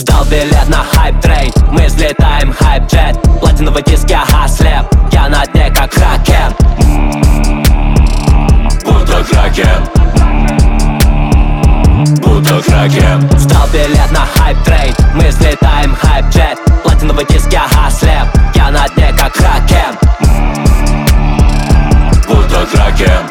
Сдал билет на хайп-трейн, мы взлетаем хайп-джет. Платиновый диск, я слеп, я на дне как кракен. Будто кракен, будто кракен. Сдал билет на хайп-трейн, мы взлетаем хайп-джет. Платиновый диск, я слеп, я на дне как кракен. Будто кракен,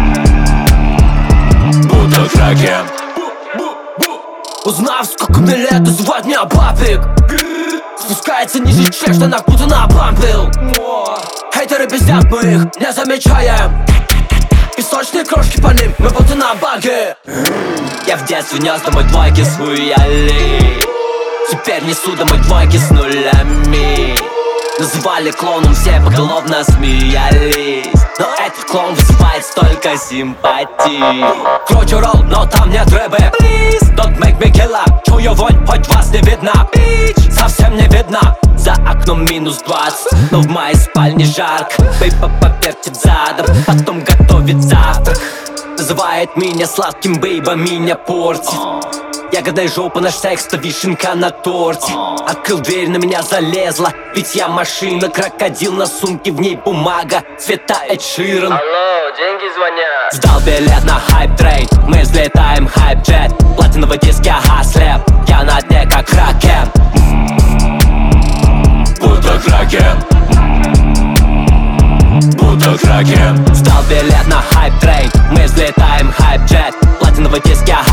будто кракен. Узнав, сколько мне лет, называют меня папик. Спускается ниже чек, штанах будто набампил. Хейтеры пиздят, мы их не замечаем. Песочные крошки по ним, мы будто на баге. Я в детстве нес домой двойки с хуяли. Теперь несу домой двойки с нулями. Называли клоуном, все поголовно смеялись. Но этот клоун вызывает столько симпатий. Кручу ролл, но там нет рыбы. Please, don't make me killer. Чую вонь, хоть вас не видно. Bitch, совсем не видно. За окном -20, но в моей спальне жарко. Бейба повертит задом, потом готовит завтрак. Называет меня сладким, бейба меня портит. Ягодная жопа, наш секс, то вишенка на торте. Открыл дверь, на меня залезла, ведь я машина. Крокодил на сумке, в ней бумага цвета Эд Ширан. Алло, деньги звонят. Сдал билет на хайп-трейн, мы взлетаем хайп-джет. Платиновый диск, я слеп, я на дне как кракен. Будто кракен, будто кракен. Сдал билет на хайп-трейн, мы взлетаем хайп-джет. Платиновый диск, я